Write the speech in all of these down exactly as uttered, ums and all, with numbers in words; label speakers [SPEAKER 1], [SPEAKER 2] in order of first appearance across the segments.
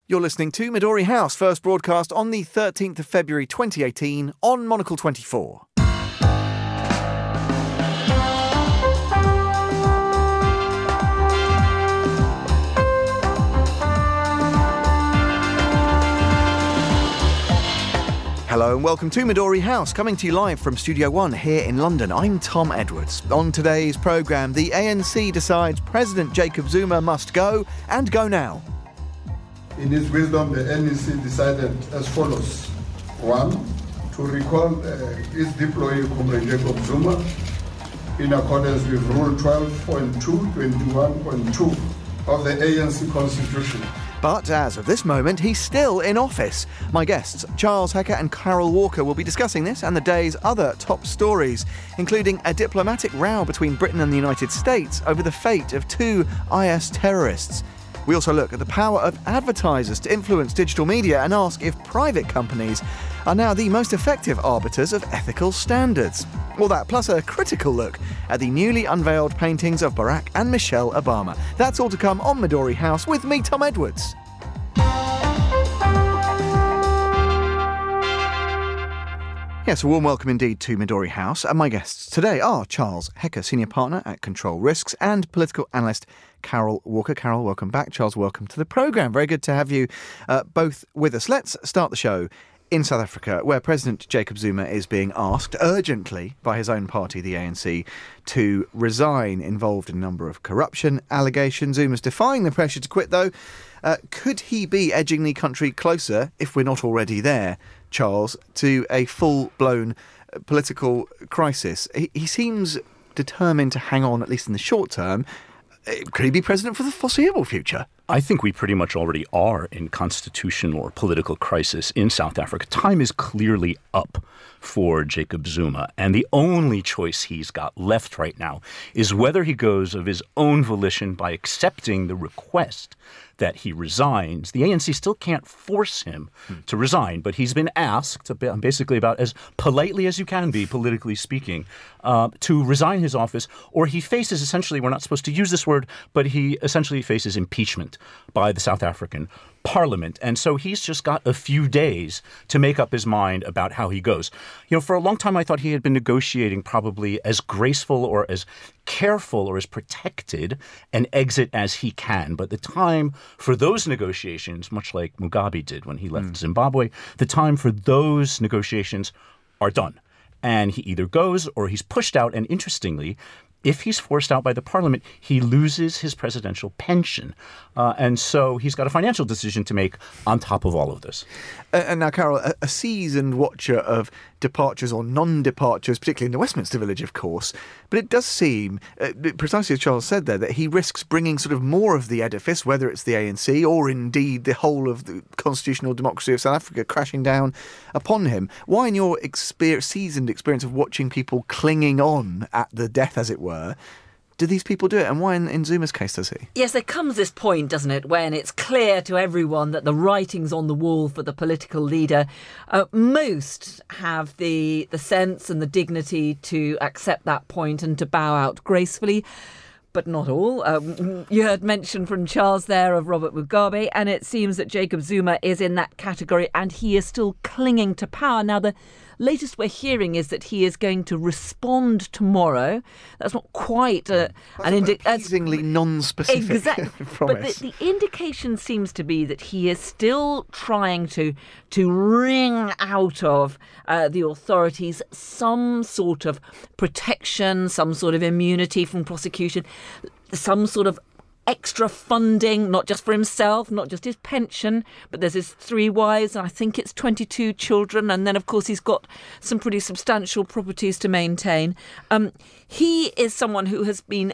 [SPEAKER 1] You're listening to Midori House, first broadcast on the thirteenth of February twenty eighteen on Monocle twenty-four. Hello and welcome to Midori House, coming to you live from Studio One here in London. I'm Tom Edwards. On today's programme, the A N C decides President Jacob Zuma must go, and go now.
[SPEAKER 2] In its wisdom, the A N C decided as follows. One, to recall uh, its deployee, Comrade Jacob Zuma, in accordance with Rule twelve point two, twenty-one point two of the A N C Constitution.
[SPEAKER 1] But as of this moment, he's still in office. My guests, Charles Hecker and Carol Walker, will be discussing this and the day's other top stories, including a diplomatic row between Britain and the United States over the fate of two I S terrorists. We also look at the power of advertisers to influence digital media and ask if private companies are now the most effective arbiters of ethical standards. All that plus a critical look at the newly unveiled paintings of Barack and Michelle Obama. That's all to come on Midori House with me, Tom Edwards. Yes, a warm welcome indeed to Midori House. And my guests today are Charles Hecker, Senior Partner at Control Risks, and political analyst Carol Walker. Carol, welcome back. Charles, welcome to the programme. Very good to have you uh, both with us. Let's start the show in South Africa, where President Jacob Zuma is being asked urgently by his own party, the A N C, to resign, involved in a number of corruption allegations. Zuma's defying the pressure to quit, though. Uh, could he be edging the country closer, if we're not already there, Charles, to a full-blown political crisis? He, he seems determined to hang on, at least in the short term. Could he be president for the foreseeable future?
[SPEAKER 3] I think we pretty much already are in constitutional or political crisis in South Africa. Time is clearly up for Jacob Zuma, and the only choice he's got left right now is whether he goes of his own volition by accepting the request that he resigns. The A N C still can't force him hmm. to resign, but he's been asked, basically about as politely as you can be, politically speaking, uh, to resign his office, or he faces essentially, we're not supposed to use this word, but he essentially faces impeachment by the South African Parliament. And so he's just got a few days to make up his mind about how he goes. You know, for a long time, I thought he had been negotiating probably as graceful or as careful or as protected an exit as he can. But the time for those negotiations, much like Mugabe did when he left mm. Zimbabwe, the time for those negotiations are done. And he either goes or he's pushed out. And interestingly, if he's forced out by the parliament, he loses his presidential pension. Uh, and so he's got a financial decision to make on top of all of this.
[SPEAKER 1] Uh, and now, Carol, a, a seasoned watcher of departures or non-departures, particularly in the Westminster Village, of course, but it does seem, uh, precisely as Charles said there, that he risks bringing sort of more of the edifice, whether it's the A N C or indeed the whole of the constitutional democracy of South Africa, crashing down upon him. Why, in your experience, seasoned experience of watching people clinging on at the death, as it were, do these people do it? And why in, in Zuma's case does he?
[SPEAKER 4] Yes, there comes this point, doesn't it, when it's clear to everyone that the writing's on the wall for the political leader. Uh, most have the the sense and the dignity to accept that point and to bow out gracefully. But not all. Um, you heard mention from Charles there of Robert Mugabe, and it seems that Jacob Zuma is in that category and he is still clinging to power. Now, the latest we're hearing is that he is going to respond tomorrow. That's not quite a,
[SPEAKER 1] an indication. Amazingly non-specific
[SPEAKER 4] exactly.
[SPEAKER 1] promise.
[SPEAKER 4] But the, the indication seems to be that he is still trying to to wring out of uh, the authorities some sort of protection, some sort of immunity from prosecution, some sort of extra funding, not just for himself, not just his pension, but there's his three wives, and I think it's twenty-two children, and then, of course, he's got some pretty substantial properties to maintain. Um, he is someone who has been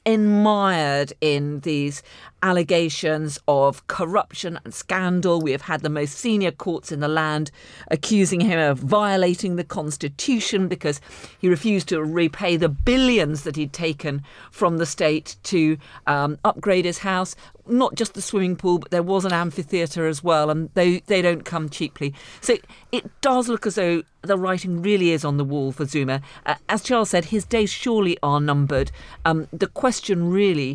[SPEAKER 4] enmired in these allegations of corruption and scandal. We have had the most senior courts in the land accusing him of violating the Constitution because he refused to repay the billions that he'd taken from the state to um, upgrade his house. Not just the swimming pool, but there was an amphitheatre as well, and they, they don't come cheaply. So it does look as though the writing really is on the wall for Zuma. Uh, as Charles said, his days surely are numbered. Um, the question really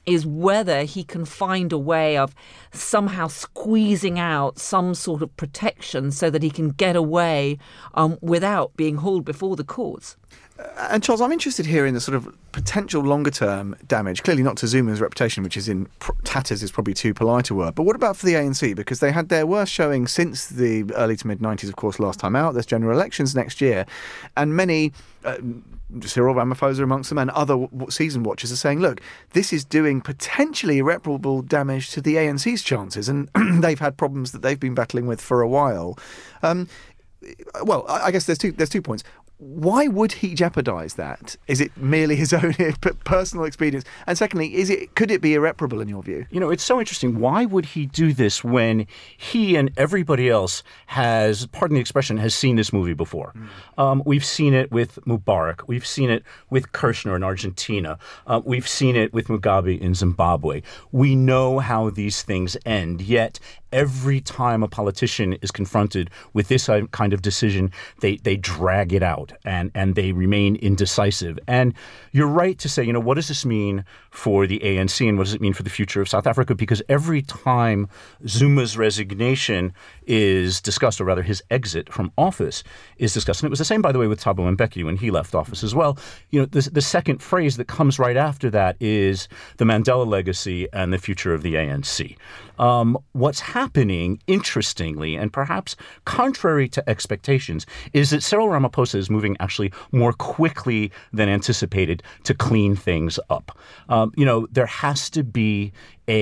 [SPEAKER 4] is whether he can find a way of somehow squeezing out some sort of protection so that he can get away um, without being hauled before the courts.
[SPEAKER 1] And Charles, I'm interested here in the sort of potential longer-term damage, clearly not to Zuma's reputation, which is in pr- tatters is probably too polite a word, but what about for the A N C? Because they had their worst showing since the early to mid-nineties, of course, last time out. There's general elections next year, and many, uh, Cyril Ramaphosa amongst them, and other w- season watchers are saying, look, this is doing potentially irreparable damage to the A N C's chances, and they've had problems that they've been battling with for a while. Um, well, I guess there's two there's two points. Why would he jeopardise that? Is it merely his own personal experience? And secondly, is it could it be irreparable in your view?
[SPEAKER 3] You know, it's so interesting. Why would he do this when he and everybody else has, pardon the expression, has seen this movie before? Mm. Um, we've seen it with Mubarak. We've seen it with Kirchner in Argentina. Uh, we've seen it with Mugabe in Zimbabwe. We know how these things end, yet every time a politician is confronted with this kind of decision, they, they drag it out and, and they remain indecisive. And you're right to say, you know, what does this mean for the A N C and what does it mean for the future of South Africa? Because every time Zuma's resignation is discussed, or rather his exit from office is discussed, and it was the same, by the way, with Thabo Mbeki when he left office as well, you know, the, the second phrase that comes right after that is the Mandela legacy and the future of the A N C. Um, what's happening, interestingly, and perhaps contrary to expectations, is that Cyril Ramaphosa is moving actually more quickly than anticipated to clean things up. Um, you know, there has to be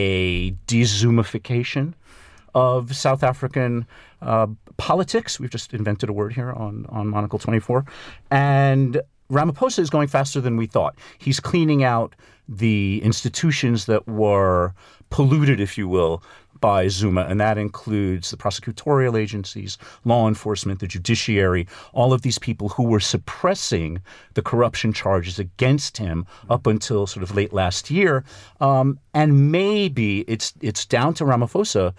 [SPEAKER 3] a de-Zumification of South African uh, politics. We've just invented a word here on, on Monocle twenty-four. And Ramaphosa is going faster than we thought. He's cleaning out the institutions that were polluted, if you will, by Zuma, and that includes the prosecutorial agencies, law enforcement, the judiciary, all of these people who were suppressing the corruption charges against him up until sort of late last year. Um, and maybe it's it's down to Ramaphosa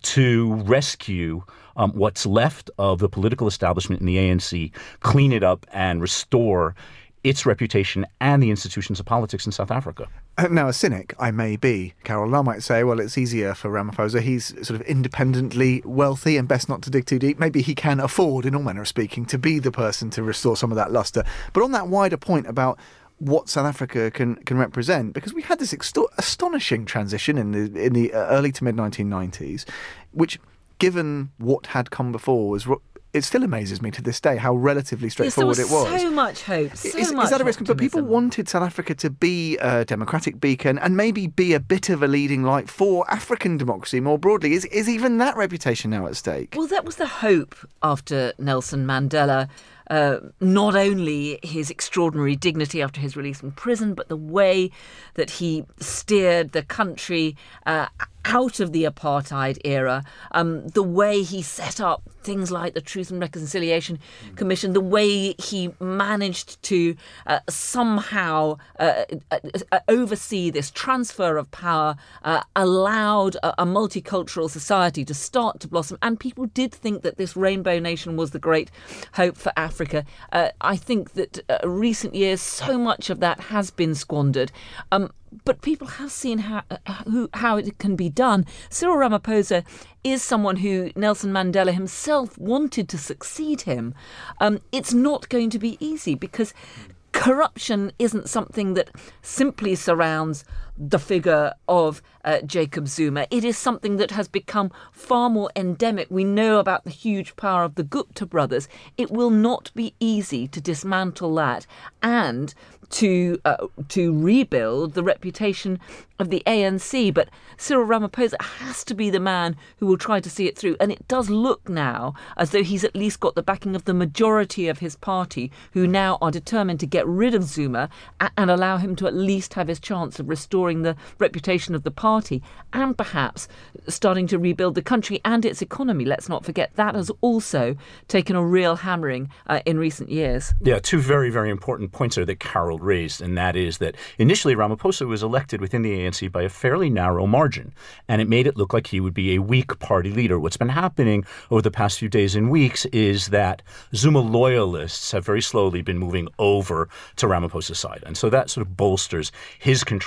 [SPEAKER 3] to rescue um, what's left of the political establishment in the A N C, clean it up and restore its reputation and the institutions of politics in South Africa.
[SPEAKER 1] Now, a cynic I may be, Carol, I might say, well, it's easier for Ramaphosa. He's sort of independently wealthy and best not to dig too deep. Maybe he can afford, in all manner of speaking, to be the person to restore some of that lustre. But on that wider point about what South Africa can can represent, because we had this exto- astonishing transition in the in the early to mid nineteen nineties, which, given what had come before, was it still amazes me to this day how relatively straightforward
[SPEAKER 4] yes,
[SPEAKER 1] it was.
[SPEAKER 4] So much hope. So
[SPEAKER 1] is,
[SPEAKER 4] much
[SPEAKER 1] is that a risk?
[SPEAKER 4] optimism.
[SPEAKER 1] But people wanted South Africa to be a democratic beacon and maybe be a bit of a leading light for African democracy more broadly. Is is even that reputation now at stake?
[SPEAKER 4] Well, that was the hope after Nelson Mandela. Uh, not only his extraordinary dignity after his release from prison, but the way that he steered the country uh, out of the apartheid era, um, the way he set up things like the Truth and Reconciliation mm. Commission, the way he managed to uh, somehow uh, uh, oversee this transfer of power, uh, allowed a, a multicultural society to start to blossom. And people did think that this rainbow nation was the great hope for Africa. Uh, I think that uh, recent years, so much of that has been squandered. Um, But people have seen how, how how it can be done. Cyril Ramaphosa is someone who Nelson Mandela himself wanted to succeed him. Um, it's not going to be easy because corruption isn't something that simply surrounds the figure of uh, Jacob Zuma. It is something that has become far more endemic. We know about the huge power of the Gupta brothers. It will not be easy to dismantle that and to uh, to rebuild the reputation of the A N C. But Cyril Ramaphosa has to be the man who will try to see it through. And it does look now as though he's at least got the backing of the majority of his party, who now are determined to get rid of Zuma and allow him to at least have his chance of restoring the reputation of the party and perhaps starting to rebuild the country and its economy. Let's not forget that has also taken a real hammering uh, in recent years.
[SPEAKER 3] Yeah, two very, very important points there that Carol raised, and that is that initially Ramaphosa was elected within the A N C by a fairly narrow margin, and it made it look like he would be a weak party leader. What's been happening over the past few days and weeks is that Zuma loyalists have very slowly been moving over to Ramaphosa's side, and so that sort of bolsters his control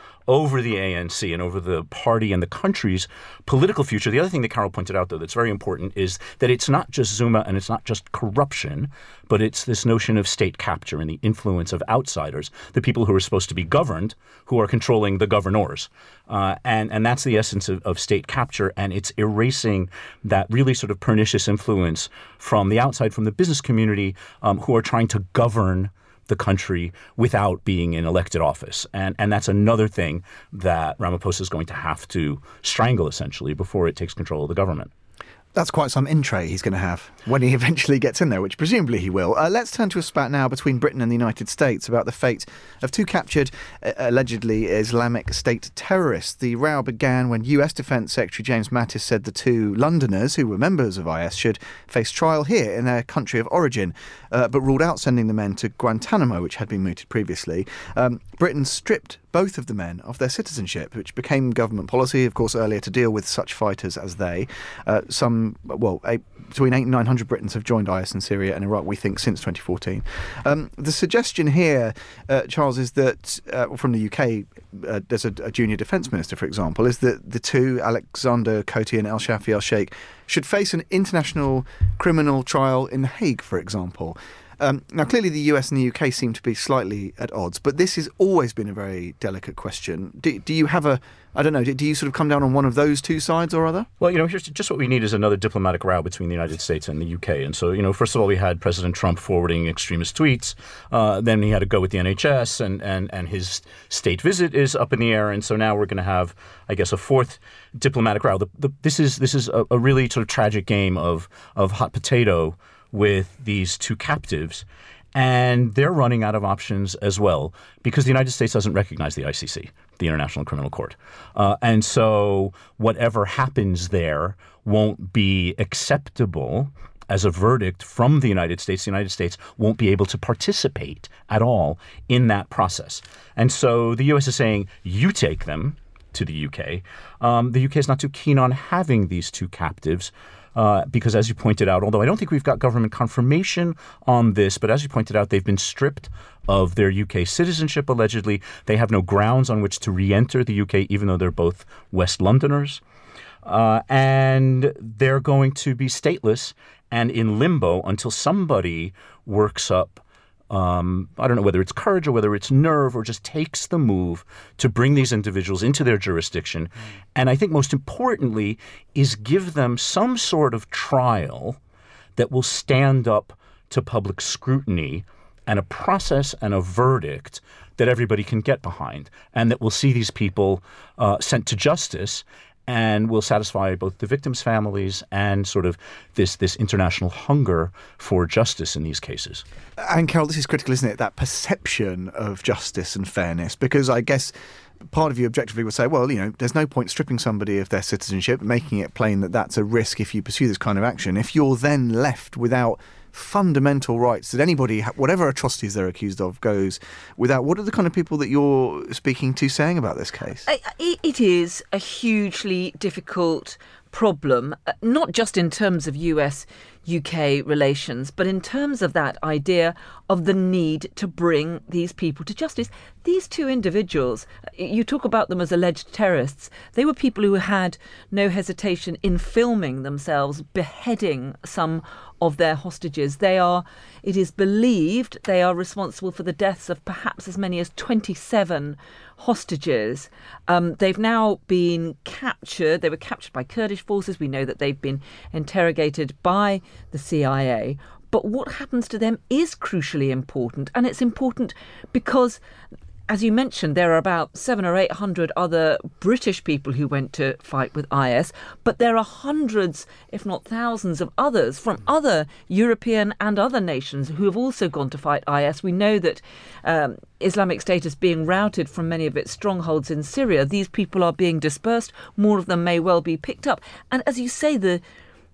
[SPEAKER 3] over the A N C and over the party and the country's political future. The other thing that Carol pointed out, though, that's very important is that it's not just Zuma and it's not just corruption, but it's this notion of state capture and the influence of outsiders, the people who are supposed to be governed, who are controlling the governors. Uh, and, and that's the essence of, of state capture, and it's erasing that really sort of pernicious influence from the outside, from the business community, um, who are trying to govern the country without being in elected office. And and that's another thing that Ramaphosa is going to have to strangle, essentially, before it takes control of the government.
[SPEAKER 1] That's quite some in tray he's going to have when he eventually gets in there, which presumably he will. Uh, let's turn to a spat now between Britain and the United States about the fate of two captured, uh, allegedly Islamic State terrorists. The row began when U S Defence Secretary James Mattis said the two Londoners, who were members of I S, should face trial here in their country of origin, uh, but ruled out sending the men to Guantanamo, which had been mooted previously. Um, Britain stripped both of the men of their citizenship, which became government policy, of course, earlier to deal with such fighters as they. Uh, some, well, eight, between eight and nine hundred Britons have joined I S in Syria and Iraq, we think, since twenty fourteen. Um, the suggestion here, uh, Charles, is that uh, from the U K, uh, there's a, a junior defence minister, for example, is that the two, Alexander Coty and El Shafi El-Sheikh, should face an international criminal trial in The Hague, for example. Um, now, clearly the U S and the U K seem to be slightly at odds, but this has always been a very delicate question. Do, do you have a, I don't know, do, do you sort of come down on one of those two sides or other?
[SPEAKER 3] Well, you know, here's just what we need is another diplomatic row between the United States and the U K. And so, you know, first of all, we had President Trump forwarding extremist tweets. Uh, then he had to go with the N H S, and, and, and his state visit is up in the air. And so now we're going to have, I guess, a fourth diplomatic row. The, the, this is this is a, a really sort of tragic game of of hot potato with these two captives, and they're running out of options as well because the United States doesn't recognize the I C C, the International Criminal Court. Uh, and so whatever happens there won't be acceptable as a verdict from the United States. The United States won't be able to participate at all in that process. And so the U S is saying, you take them to the U K. Um, the U K is not too keen on having these two captives, Uh, because, as you pointed out, although I don't think we've got government confirmation on this, but as you pointed out, they've been stripped of their U K citizenship, allegedly. They have no grounds on which to re-enter the U K, even though they're both West Londoners. Uh, and they're going to be stateless and in limbo until somebody works up Um, I don't know whether it's courage or whether it's nerve or just takes the move to bring these individuals into their jurisdiction. Mm. And I think most importantly is give them some sort of trial that will stand up to public scrutiny and a process and a verdict that everybody can get behind, and that will see these people uh, sent to justice and will satisfy both the victims' families and sort of this this international hunger for justice in these cases.
[SPEAKER 1] And Carol, this is critical, isn't it? That perception of justice and fairness, because I guess part of you objectively would say, well, you know, there's no point stripping somebody of their citizenship, making it plain that that's a risk if you pursue this kind of action. If you're then left without fundamental rights that anybody, whatever atrocities they're accused of, goes without. What are the kind of people that you're speaking to saying about this case?
[SPEAKER 4] It is a hugely difficult problem, not just in terms of U S U K relations, but in terms of that idea of the need to bring these people to justice. These two individuals, you talk about them as alleged terrorists, they were people who had no hesitation in filming themselves beheading some of their hostages. They are, it is believed, they are responsible for the deaths of perhaps as many as twenty-seven hostages. Um, they've now been captured. They were captured by Kurdish forces. We know that they've been interrogated by the C I A. But what happens to them is crucially important. And it's important because, as you mentioned, there are about seven or eight hundred other British people who went to fight with I S, but there are hundreds, if not thousands, of others from other European and other nations who have also gone to fight I S. We know that um, Islamic State is being routed from many of its strongholds in Syria. These people are being dispersed. More of them may well be picked up. And as you say, the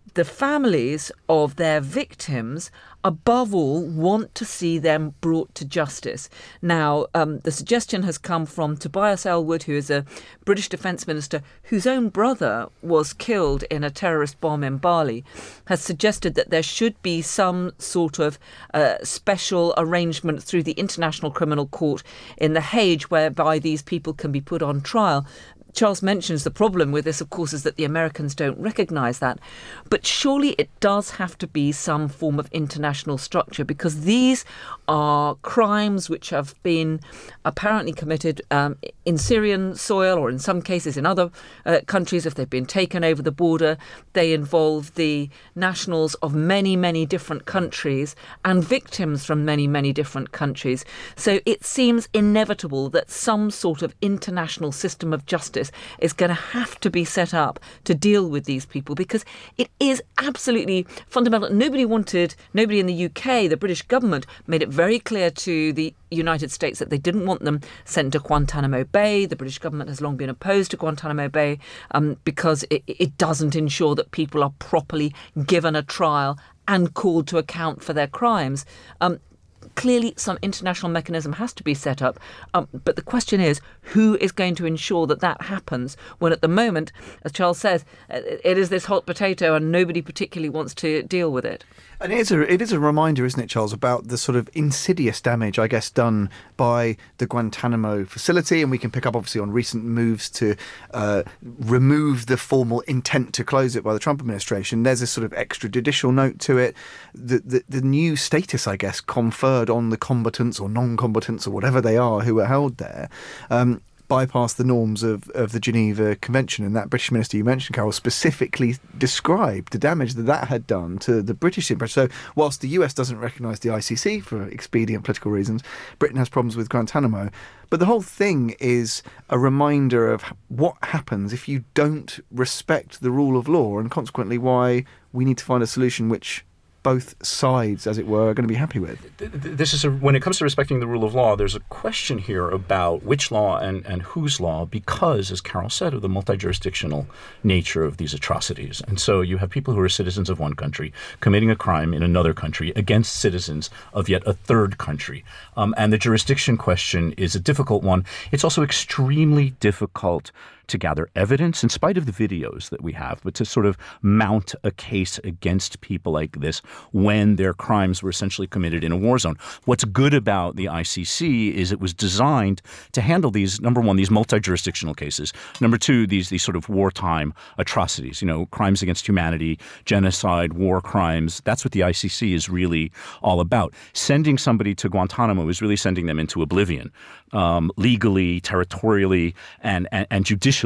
[SPEAKER 4] the families of their victims, above all, want to see them brought to justice. Now, um, the suggestion has come from Tobias Ellwood, who is a British Defence Minister whose own brother was killed in a terrorist bomb in Bali, has suggested that there should be some sort of uh, special arrangement through the International Criminal Court in The Hague whereby these people can be put on trial. Charles mentions the problem with this, of course, is that the Americans don't recognise that. But surely it does have to be some form of international structure, because these are crimes which have been apparently committed um, in Syrian soil, or in some cases in other uh, countries. If they've been taken over the border, they involve the nationals of many, many different countries and victims from many, many different countries. So it seems inevitable that some sort of international system of justice is going to have to be set up to deal with these people, because it is absolutely fundamental. Nobody wanted, nobody in the U K, the British government made it very clear to the United States that they didn't want them sent to Guantanamo Bay. The British government has long been opposed to Guantanamo Bay um, because it, it doesn't ensure that people are properly given a trial and called to account for their crimes. Um, Clearly, some international mechanism has to be set up. Um, but the question is, who is going to ensure that that happens when at the moment, as Charles says, it is this hot potato and nobody particularly wants to deal with it?
[SPEAKER 1] And it is, a, it is a reminder, isn't it, Charles, about the sort of insidious damage, I guess, done by the Guantanamo facility. And we can pick up, obviously, on recent moves to uh, remove the formal intent to close it by the Trump administration. There's a sort of extrajudicial note to it. The, the, the new status, I guess, conferred on the combatants or non-combatants or whatever they are who are held there, um, bypass the norms of, of the Geneva Convention. And that British minister you mentioned, Carol, specifically described the damage that that had done to the British Empire. So whilst the U S doesn't recognise the I C C for expedient political reasons, Britain has problems with Guantanamo. But the whole thing is a reminder of what happens if you don't respect the rule of law, and consequently why we need to find a solution which both sides, as it were, are going to be happy with.
[SPEAKER 3] This is a, when it comes to respecting the rule of law, there's a question here about which law and, and whose law, because, as Carol said, of the multi-jurisdictional nature of these atrocities. And so you have people who are citizens of one country committing a crime in another country against citizens of yet a third country. Um, and the jurisdiction question is a difficult one. It's also extremely difficult to gather evidence, in spite of the videos that we have, but to sort of mount a case against people like this when their crimes were essentially committed in a war zone. What's good about the I C C is it was designed to handle these, number one, these multi-jurisdictional cases. Number two, these these sort of wartime atrocities, you know, crimes against humanity, genocide, war crimes. That's what the I C C is really all about. Sending somebody to Guantanamo is really sending them into oblivion, um, legally, territorially, and, and, and judicially.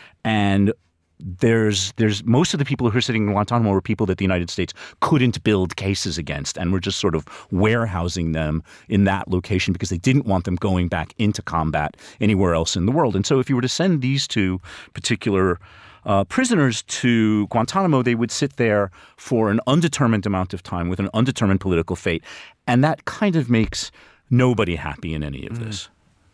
[SPEAKER 3] And there's there's most of the people who are sitting in Guantanamo are people that the United States couldn't build cases against, and we're just sort of warehousing them in that location because they didn't want them going back into combat anywhere else in the world. And so if you were to send these two particular uh, prisoners to Guantanamo, they would sit there for an undetermined amount of time with an undetermined political fate. And that kind of makes nobody happy in any of this. Mm.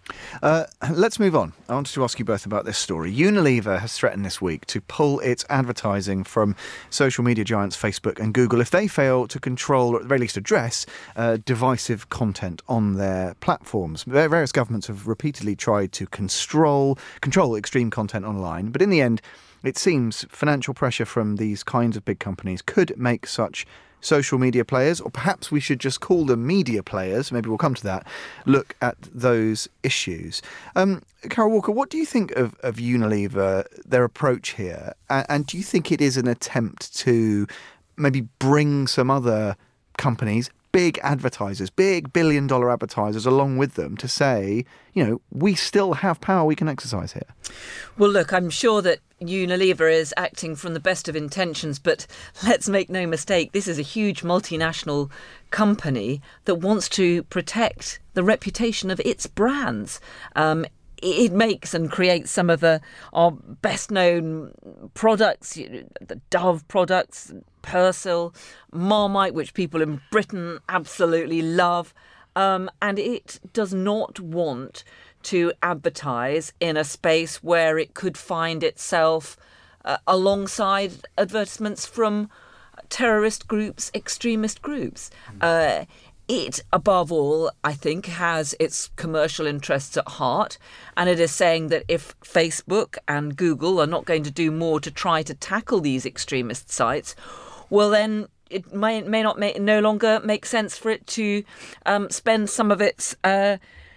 [SPEAKER 1] Uh, let's move on. I wanted to ask you both about this story. Unilever has threatened this week to pull its advertising from social media giants Facebook and Google if they fail to control, or at the very least address, uh, divisive content on their platforms. Various governments have repeatedly tried to control, control extreme content online, but in the end, it seems financial pressure from these kinds of big companies could make such social media players, or perhaps we should just call them media players, maybe we'll come to that, look at those issues. Um, Carol Walker, what do you think of, of Unilever, their approach here? And, and do you think it is an attempt to maybe bring some other companies, big advertisers, big billion dollar advertisers along with them to say, you know, we still have power we can exercise here?
[SPEAKER 4] Well, look, I'm sure that Unilever is acting from the best of intentions, but let's make no mistake, this is a huge multinational company that wants to protect the reputation of its brands. Um, it makes and creates some of the our best known products, the Dove products, Persil, Marmite, which people in Britain absolutely love. Um, and it does not want to advertise in a space where it could find itself uh, alongside advertisements from terrorist groups, extremist groups. Uh, it, above all, I think, has its commercial interests at heart, and it is saying that if Facebook and Google are not going to do more to try to tackle these extremist sites, well then it may may not make, no longer make sense for it to um, spend some of its uh,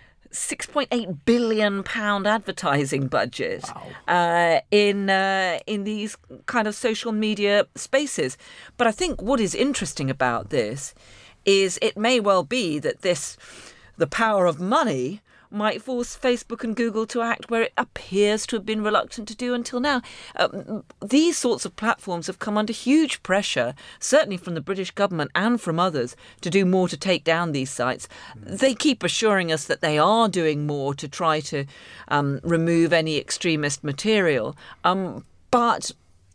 [SPEAKER 4] six point eight billion pound advertising budget wow. uh, in uh, in these kind of social media spaces. But I think what is interesting about this is it may well be that this, the power of money, might force Facebook and Google to act where it appears to have been reluctant to do until now. Um, these sorts of platforms have come under huge pressure, certainly from the British government and from others, to do more to take down these sites. Mm. They keep assuring us that they are doing more to try to um, remove any extremist material. Um, but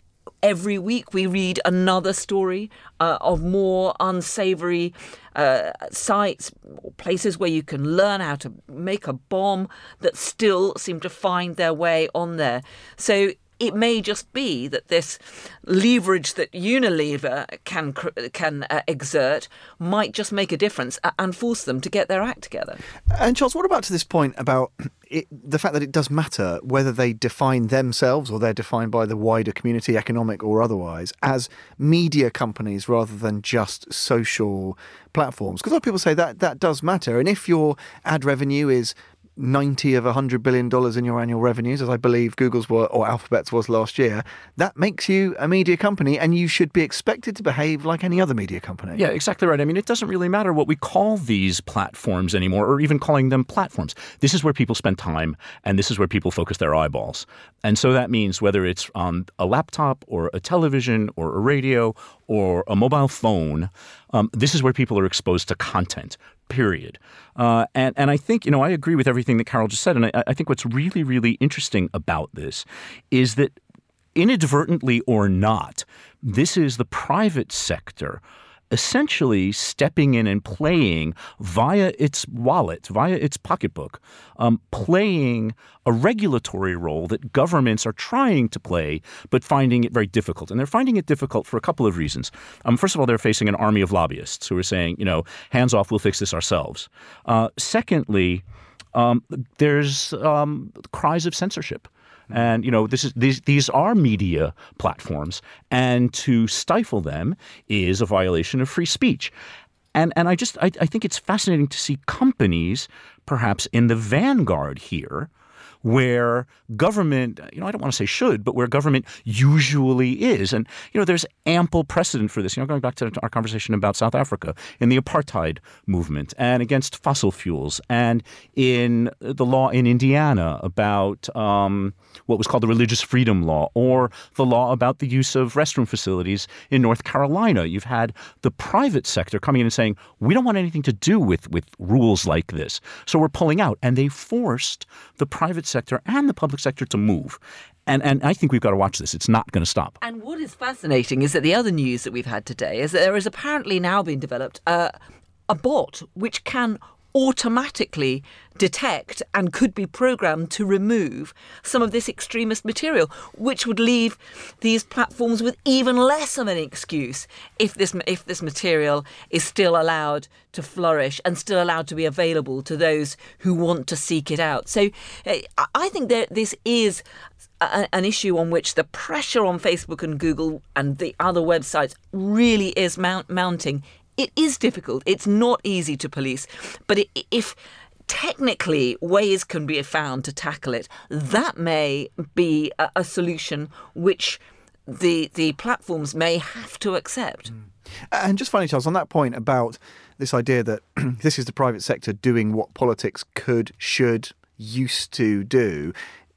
[SPEAKER 4] every week we read another story uh, of more unsavoury uh, sites, or places where you can learn how to make a bomb that still seem to find their way on there. So it may just be that this leverage that Unilever can can uh, exert might just make a difference and force them to get their act together.
[SPEAKER 1] And Charles, what about to this point about it, the fact that it does matter whether they define themselves or they're defined by the wider community, economic or otherwise, as media companies rather than just social platforms? Because a lot of people say that that does matter. And if your ad revenue is ninety of one hundred billion dollars in your annual revenues, as I believe Google's were, or Alphabet's was last year, that makes you a media company, and you should be expected to behave like any other media company.
[SPEAKER 3] Yeah, exactly right. I mean, it doesn't really matter what we call these platforms anymore, or even calling them platforms. This is where people spend time, and this is where people focus their eyeballs. And so that means whether it's on a laptop or a television or a radio or a mobile phone, um, this is where people are exposed to content, period. Uh, and, and I think, you know, I agree with everything that Carol just said. And I, I think what's really, really interesting about this is that inadvertently or not, this is the private sector essentially stepping in and playing via its wallet, via its pocketbook, um, playing a regulatory role that governments are trying to play, but finding it very difficult. And they're finding it difficult for a couple of reasons. Um, first of all, they're facing an army of lobbyists who are saying, you know, hands off, we'll fix this ourselves. Uh, secondly, um, there's um, cries of censorship. And, you know, this is these these are media platforms, and to stifle them is a violation of free speech. And and I just I, I think it's fascinating to see companies perhaps in the vanguard here, where government, you know, I don't want to say should, but where government usually is. And, you know, there's ample precedent for this. You know, going back to our conversation about South Africa, in the apartheid movement and against fossil fuels, and in the law in Indiana about um, what was called the Religious Freedom Law, or the law about the use of restroom facilities in North Carolina. You've had the private sector coming in and saying, we don't want anything to do with, with rules like this, so we're pulling out. And they forced the private sector and the public sector to move. And and I think we've got to watch this. It's not going to stop.
[SPEAKER 4] And what is fascinating is that the other news that we've had today is that there is apparently now being developed uh, a bot which can automatically detect and could be programmed to remove some of this extremist material, which would leave these platforms with even less of an excuse if this if this material is still allowed to flourish and still allowed to be available to those who want to seek it out. So uh, I think that this is a, an issue on which the pressure on Facebook and Google and the other websites really is mount, mounting. It is difficult. It's not easy to police. But it, if technically ways can be found to tackle it, that may be a, a solution which the the platforms may have to accept.
[SPEAKER 1] Mm. And just finally, Charles, on that point about this idea that this is the private sector doing what politics could, should, used to do,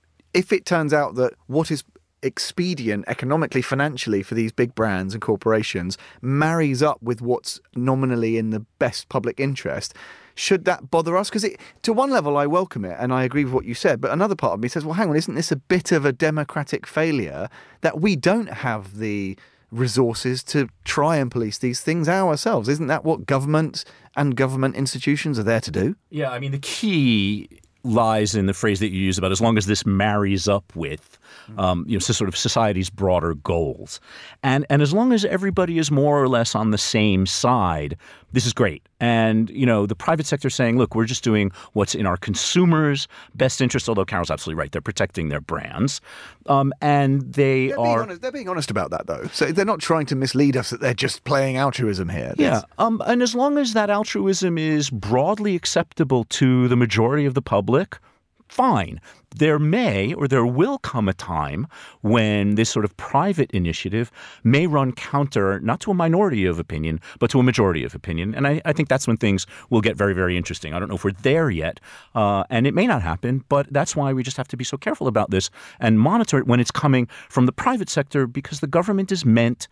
[SPEAKER 1] if it turns out that what is expedient economically, financially for these big brands and corporations marries up with what's nominally in the best public interest, should that bother us? Because to one level I welcome it and I agree with what you said, but another part of me says, well, hang on, isn't this a bit of a democratic failure that we don't have the resources to try and police these things ourselves? Isn't that what government and government institutions are there to do?
[SPEAKER 3] Yeah, I mean, the key lies in the phrase that you use about as long as this marries up with, um, you know, so sort of society's broader goals. And and as long as everybody is more or less on the same side, this is great. And, you know, the private sector saying, look, we're just doing what's in our consumers' best interest, although Carol's absolutely right. They're protecting their brands. Um, and they
[SPEAKER 1] they're
[SPEAKER 3] are...
[SPEAKER 1] Being honest, they're being honest about that, though. So they're not trying to mislead us that they're just playing altruism here.
[SPEAKER 3] Yeah. Um, and as long as that altruism is broadly acceptable to the majority of the public, fine. There may or there will come a time when this sort of private initiative may run counter not to a minority of opinion, but to a majority of opinion. And I, I think that's when things will get very, very interesting. I don't know if we're there yet, uh, and it may not happen, but that's why we just have to be so careful about this and monitor it when it's coming from the private sector, because the government is meant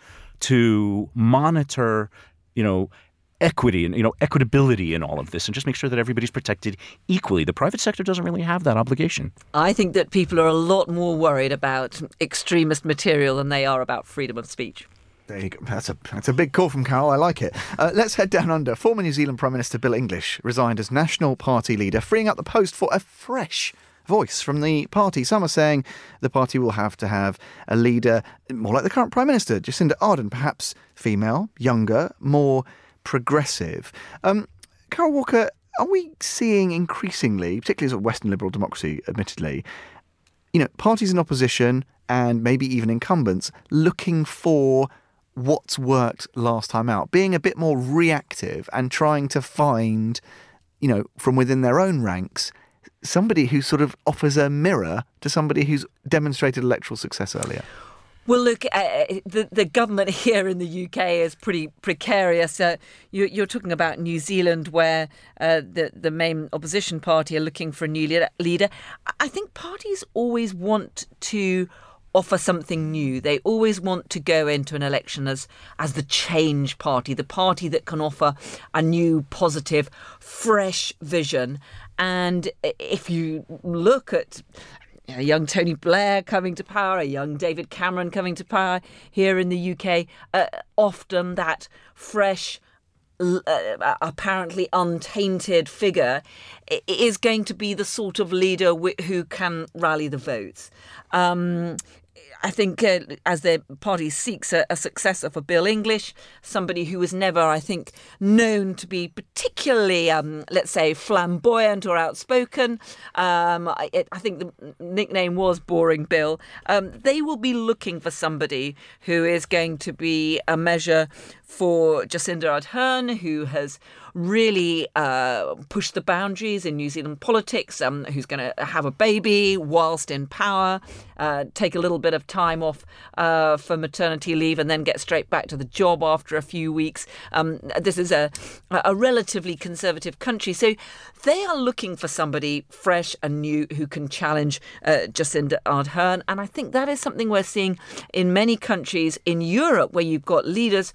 [SPEAKER 3] to monitor, you know, equity and, you know, equitability in all of this and just make sure that everybody's protected equally. The private sector doesn't really have that obligation.
[SPEAKER 4] I think that people are a lot more worried about extremist material than they are about freedom of speech.
[SPEAKER 1] There you go. That's a that's a big call from Carol. I like it. Uh, let's head down under. Former New Zealand Prime Minister Bill English resigned as National Party leader, freeing up the post for a fresh voice from the party. Some are saying the party will have to have a leader more like the current Prime Minister, Jacinda Ardern, perhaps female, younger, more progressive. Um, Carol Walker, are we seeing increasingly, particularly as a Western liberal democracy, admittedly, you know, parties in opposition and maybe even incumbents looking for what's worked last time out, being a bit more reactive and trying to find, you know, from within their own ranks, somebody who sort of offers a mirror to somebody who's demonstrated electoral success earlier?
[SPEAKER 4] Well, look, uh, the, the government here in the U K is pretty precarious. Uh, you, you're talking about New Zealand, where uh, the, the main opposition party are looking for a new leader. leader. I think parties always want to offer something new. They always want to go into an election as as the change party, the party that can offer a new, positive, fresh vision. And if you look at a young Tony Blair coming to power, a young David Cameron coming to power here in the U K, uh, often that fresh, uh, apparently untainted figure is going to be the sort of leader who can rally the votes. Um, I think uh, as the party seeks a, a successor for Bill English, somebody who was never, I think, known to be particularly, um, let's say, flamboyant or outspoken. Um, I, it, I think the nickname was Boring Bill. Um, they will be looking for somebody who is going to be a measure for Jacinda Ardern, who has really uh, pushed the boundaries in New Zealand politics, um, who's going to have a baby whilst in power, uh, take a little bit of time off uh, for maternity leave and then get straight back to the job after a few weeks. Um, this is a, a relatively conservative country. So they are looking for somebody fresh and new who can challenge uh, Jacinda Ardern. And I think that is something we're seeing in many countries in Europe, where you've got leaders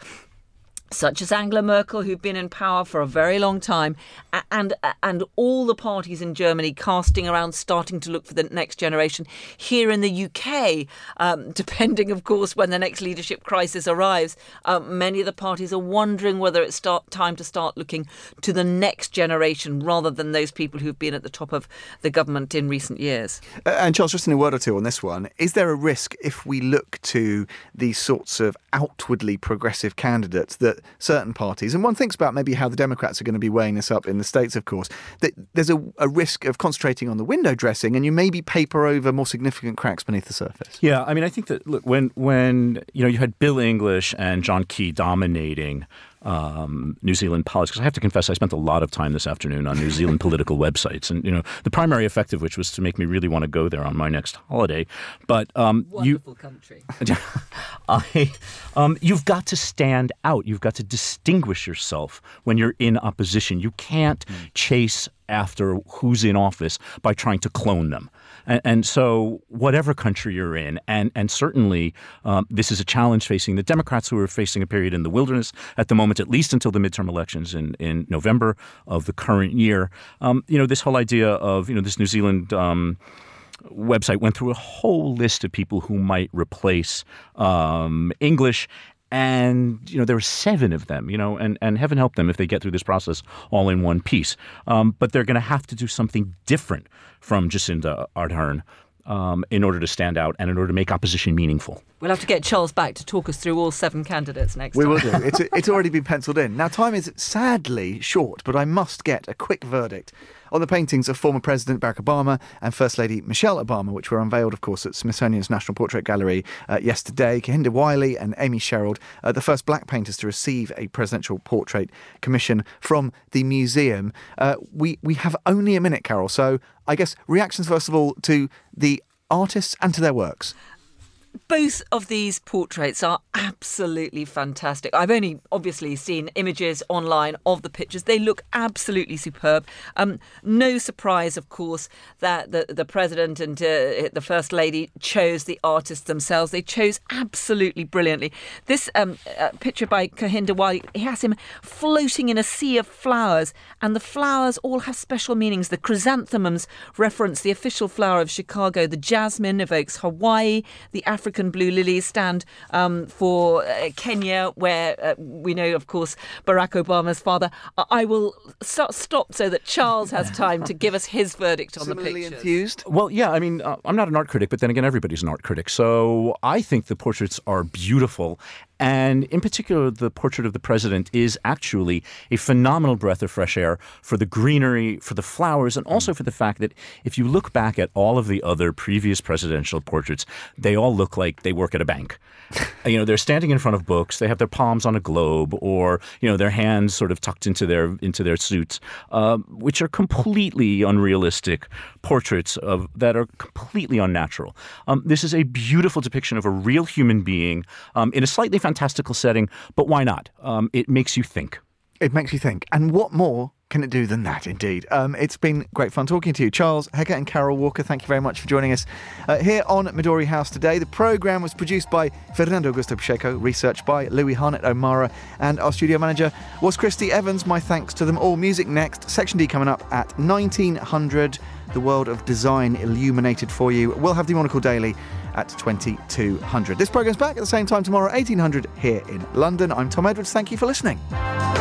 [SPEAKER 4] such as Angela Merkel, who've been in power for a very long time, and and all the parties in Germany casting around, starting to look for the next generation. Here in the U K, um, depending, of course, when the next leadership crisis arrives, um, many of the parties are wondering whether it's start, time to start looking to the next generation rather than those people who've been at the top of the government in recent years.
[SPEAKER 1] Uh, and Charles, just in a word or two on this one, is there a risk if we look to these sorts of outwardly progressive candidates that certain parties, and one thinks about maybe how the Democrats are going to be weighing this up in the States, of course, that there's a, a risk of concentrating on the window dressing and you maybe paper over more significant cracks beneath the surface?
[SPEAKER 3] Yeah, I mean, I think that, look, when, when you know, you had Bill English and John Key dominating Um, New Zealand politics. I have to confess, I spent a lot of time this afternoon on New Zealand political websites, and you know, the primary effect of which was to make me really want to go there on my next holiday. But um,
[SPEAKER 4] wonderful
[SPEAKER 3] you,
[SPEAKER 4] country.
[SPEAKER 3] I, um, you've got to stand out. You've got to distinguish yourself when you're in opposition. You can't mm. chase after who's in office by trying to clone them. And, and so whatever country you're in, and, and certainly um, this is a challenge facing the Democrats, who are facing a period in the wilderness at the moment, at least until the midterm elections in, in November of the current year. Um, you know, this whole idea of, you know, this New Zealand um, website went through a whole list of people who might replace um, English. And, you know, there are seven of them, you know, and, and heaven help them if they get through this process all in one piece. Um, but they're going to have to do something different from Jacinda Ardern um, in order to stand out and in order to make opposition meaningful.
[SPEAKER 4] We'll have to get Charles back to talk us through all seven candidates next
[SPEAKER 1] We
[SPEAKER 4] time.
[SPEAKER 1] will do. It's, it's already been penciled in. Now, time is sadly short, but I must get a quick verdict on the paintings of former President Barack Obama and First Lady Michelle Obama, which were unveiled, of course, at Smithsonian's National Portrait Gallery uh, yesterday. Kehinde Wiley and Amy Sherald, uh, the first black painters to receive a presidential portrait commission from the museum. Uh, we, we have only a minute, Carol, so I guess reactions, first of all, to the artists and to their works.
[SPEAKER 4] Both of these portraits are absolutely fantastic. I've only obviously seen images online of the pictures. They look absolutely superb. Um, no surprise, of course, that the, the President and uh, the First Lady chose the artists themselves. They chose absolutely brilliantly. This um, uh, picture by Kehinde Wiley, he has him floating in a sea of flowers, and the flowers all have special meanings. The chrysanthemums reference the official flower of Chicago. The jasmine evokes Hawaii. The African blue lilies stand um, for uh, Kenya, where uh, we know, of course, Barack Obama's father. I, I will st- stop so that Charles has time to give us his verdict on
[SPEAKER 1] Similarly
[SPEAKER 4] the pictures.
[SPEAKER 1] enthused?
[SPEAKER 3] Well, yeah, I mean, uh, I'm not an art critic, but then again, everybody's an art critic. So I think the portraits are beautiful. And in particular, the portrait of the president is actually a phenomenal breath of fresh air for the greenery, for the flowers, and also for the fact that if you look back at all of the other previous presidential portraits, they all look like they work at a bank. You know, they're standing in front of books, they have their palms on a globe, or, you know, their hands sort of tucked into their into their suits, uh, which are completely unrealistic portraits of that are completely unnatural. Um, this is a beautiful depiction of a real human being um, in a slightly fantastical setting, but why not? Um, it makes you think.
[SPEAKER 1] It makes you think. And what more can it do than that, indeed? Um, it's been great fun talking to you. Charles Hecker and Carol Walker, thank you very much for joining us uh, here on Midori House today. The programme was produced by Fernando Augusto Pacheco, researched by Louis Harnett O'Mara, and our studio manager was Christy Evans. My thanks to them all. Music next. Section D coming up at nineteen hundred. The world of design illuminated for you. We'll have the Monocle Daily at twenty-two hundred. This programme's back at the same time tomorrow, eighteen hundred, here in London. I'm Tom Edwards. Thank you for listening.